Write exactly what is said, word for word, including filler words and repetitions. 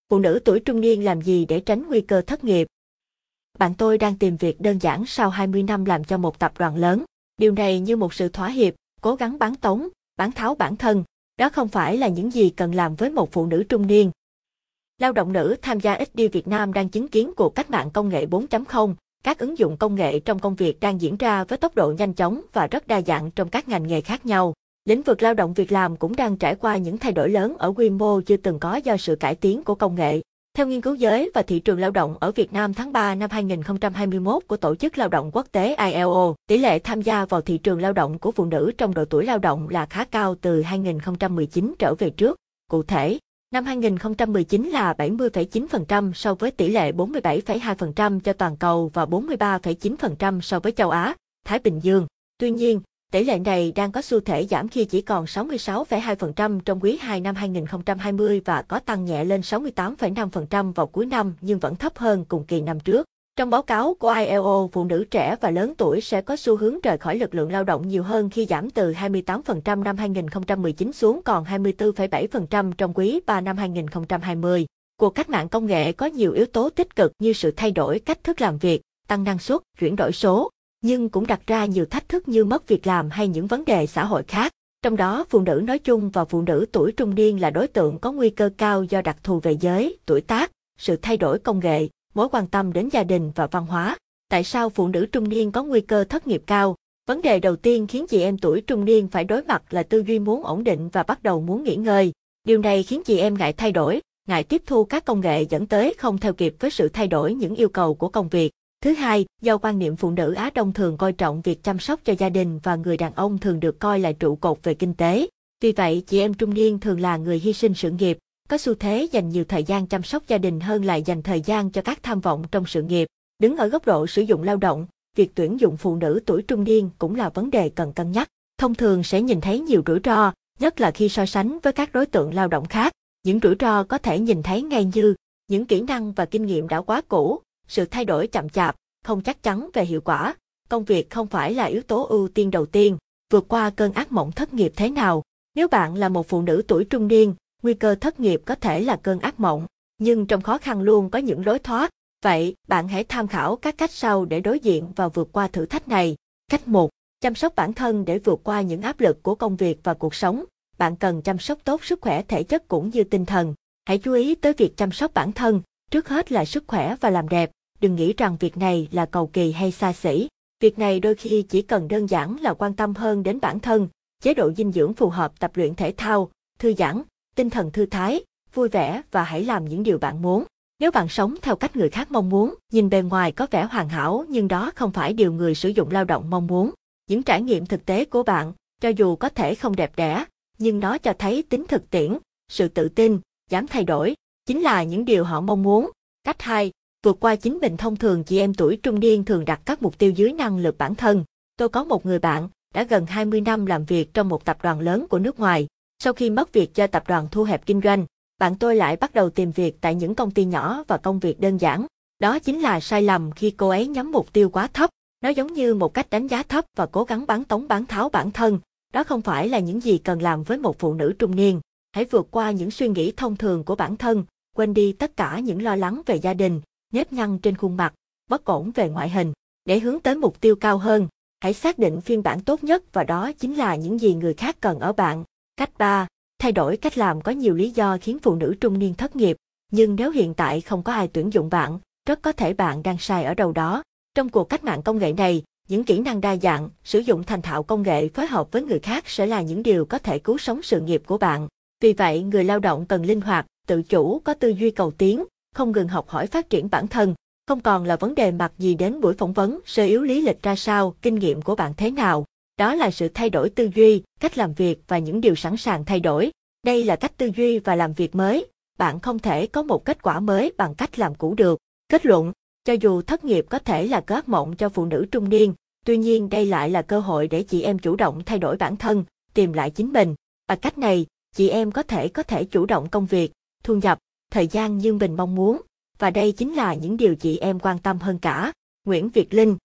Phụ nữ tuổi trung niên làm gì để tránh nguy cơ thất nghiệp? Bạn tôi đang tìm việc đơn giản sau hai mươi năm làm cho một tập đoàn lớn. Điều này như một sự thỏa hiệp, cố gắng bán tống, bán tháo bản thân. Đó không phải là những gì cần làm với một phụ nữ trung niên. Lao động nữ tham gia ít đi Việt Nam đang chứng kiến cuộc cách mạng công nghệ bốn chấm không. Các ứng dụng công nghệ trong công việc đang diễn ra với tốc độ nhanh chóng và rất đa dạng trong các ngành nghề khác nhau. Lĩnh vực lao động việc làm cũng đang trải qua những thay đổi lớn ở quy mô chưa từng có do sự cải tiến của công nghệ. Theo nghiên cứu giới và thị trường lao động ở Việt Nam tháng ba năm hai nghìn không trăm hai mươi mốt của Tổ chức Lao động Quốc tế I L O, tỷ lệ tham gia vào thị trường lao động của phụ nữ trong độ tuổi lao động là khá cao từ hai nghìn không trăm mười chín trở về trước. Cụ thể, năm hai nghìn không trăm mười chín là bảy mươi phẩy chín phần trăm so với tỷ lệ bốn mươi bảy phẩy hai phần trăm cho toàn cầu và bốn mươi ba phẩy chín phần trăm so với châu Á, Thái Bình Dương. Tuy nhiên, tỷ lệ này đang có xu thế giảm khi chỉ còn sáu mươi sáu phẩy hai phần trăm trong quý hai năm hai nghìn không trăm hai mươi và có tăng nhẹ lên sáu mươi tám phẩy năm phần trăm vào cuối năm nhưng vẫn thấp hơn cùng kỳ năm trước. Trong báo cáo của I L O, phụ nữ trẻ và lớn tuổi sẽ có xu hướng rời khỏi lực lượng lao động nhiều hơn khi giảm từ hai mươi tám phần trăm năm hai nghìn không trăm mười chín xuống còn hai mươi tư phẩy bảy phần trăm trong quý ba năm hai nghìn không trăm hai mươi. Cuộc cách mạng công nghệ có nhiều yếu tố tích cực như sự thay đổi cách thức làm việc, tăng năng suất, chuyển đổi số, nhưng cũng đặt ra nhiều thách thức như mất việc làm hay những vấn đề xã hội khác. Trong đó, phụ nữ nói chung và phụ nữ tuổi trung niên là đối tượng có nguy cơ cao do đặc thù về giới, tuổi tác, sự thay đổi công nghệ, mối quan tâm đến gia đình và văn hóa. Tại sao phụ nữ trung niên có nguy cơ thất nghiệp cao? Vấn đề đầu tiên khiến chị em tuổi trung niên phải đối mặt là tư duy muốn ổn định và bắt đầu muốn nghỉ ngơi. Điều này khiến chị em ngại thay đổi, ngại tiếp thu các công nghệ dẫn tới không theo kịp với sự thay đổi những yêu cầu của công việc. Thứ hai, do quan niệm phụ nữ Á Đông thường coi trọng việc chăm sóc cho gia đình và người đàn ông thường được coi là trụ cột về kinh tế. Vì vậy, chị em trung niên thường là người hy sinh sự nghiệp, có xu thế dành nhiều thời gian chăm sóc gia đình hơn là dành thời gian cho các tham vọng trong sự nghiệp. Đứng ở góc độ sử dụng lao động, việc tuyển dụng phụ nữ tuổi trung niên cũng là vấn đề cần cân nhắc. Thông thường sẽ nhìn thấy nhiều rủi ro, nhất là khi so sánh với các đối tượng lao động khác. Những rủi ro có thể nhìn thấy ngay như những kỹ năng và kinh nghiệm đã quá cũ, sự thay đổi chậm chạp, không chắc chắn về hiệu quả, công việc không phải là yếu tố ưu tiên đầu tiên, vượt qua cơn ác mộng thất nghiệp thế nào. Nếu bạn là một phụ nữ tuổi trung niên, nguy cơ thất nghiệp có thể là cơn ác mộng, nhưng trong khó khăn luôn có những lối thoát. Vậy, bạn hãy tham khảo các cách sau để đối diện và vượt qua thử thách này. Cách một. Chăm sóc bản thân để vượt qua những áp lực của công việc và cuộc sống. Bạn cần chăm sóc tốt sức khỏe thể chất cũng như tinh thần. Hãy chú ý tới việc chăm sóc bản thân, trước hết là sức khỏe và làm đẹp. Đừng nghĩ rằng việc này là cầu kỳ hay xa xỉ. Việc này đôi khi chỉ cần đơn giản là quan tâm hơn đến bản thân, chế độ dinh dưỡng phù hợp, tập luyện thể thao, thư giãn, tinh thần thư thái, vui vẻ và hãy làm những điều bạn muốn. Nếu bạn sống theo cách người khác mong muốn, nhìn bề ngoài có vẻ hoàn hảo nhưng đó không phải điều người sử dụng lao động mong muốn. Những trải nghiệm thực tế của bạn, cho dù có thể không đẹp đẽ, nhưng nó cho thấy tính thực tiễn, sự tự tin, dám thay đổi, chính là những điều họ mong muốn. Cách hai. Vượt qua chính mình. Thông thường chị em tuổi trung niên thường đặt các mục tiêu dưới năng lực bản thân. Tôi có một người bạn, đã gần hai mươi năm làm việc trong một tập đoàn lớn của nước ngoài. Sau khi mất việc do tập đoàn thu hẹp kinh doanh, bạn tôi lại bắt đầu tìm việc tại những công ty nhỏ và công việc đơn giản. Đó chính là sai lầm khi cô ấy nhắm mục tiêu quá thấp. Nó giống như một cách đánh giá thấp và cố gắng bán tống bán tháo bản thân. Đó không phải là những gì cần làm với một phụ nữ trung niên. Hãy vượt qua những suy nghĩ thông thường của bản thân, quên đi tất cả những lo lắng về gia đình, nếp nhăn trên khuôn mặt, bất ổn về ngoại hình. Để hướng tới mục tiêu cao hơn, hãy xác định phiên bản tốt nhất và đó chính là những gì người khác cần ở bạn. Cách ba. Thay đổi cách làm. Có nhiều lý do khiến phụ nữ trung niên thất nghiệp, nhưng nếu hiện tại không có ai tuyển dụng bạn, rất có thể bạn đang sai ở đâu đó. Trong cuộc cách mạng công nghệ này, những kỹ năng đa dạng, sử dụng thành thạo công nghệ phối hợp với người khác sẽ là những điều có thể cứu sống sự nghiệp của bạn. Vì vậy, người lao động cần linh hoạt, tự chủ, có tư duy cầu tiến, không ngừng học hỏi phát triển bản thân. Không còn là vấn đề mặc gì đến buổi phỏng vấn, sơ yếu lý lịch ra sao, kinh nghiệm của bạn thế nào. Đó là sự thay đổi tư duy, cách làm việc và những điều sẵn sàng thay đổi. Đây là cách tư duy và làm việc mới. Bạn không thể có một kết quả mới bằng cách làm cũ được. Kết luận, cho dù thất nghiệp có thể là cơn ác mộng cho phụ nữ trung niên, tuy nhiên đây lại là cơ hội để chị em chủ động thay đổi bản thân, tìm lại chính mình. Bằng cách này, chị em có thể có thể chủ động công việc, thu nhập, thời gian như mình mong muốn. Và đây chính là những điều chị em quan tâm hơn cả. Nguyễn Việt Linh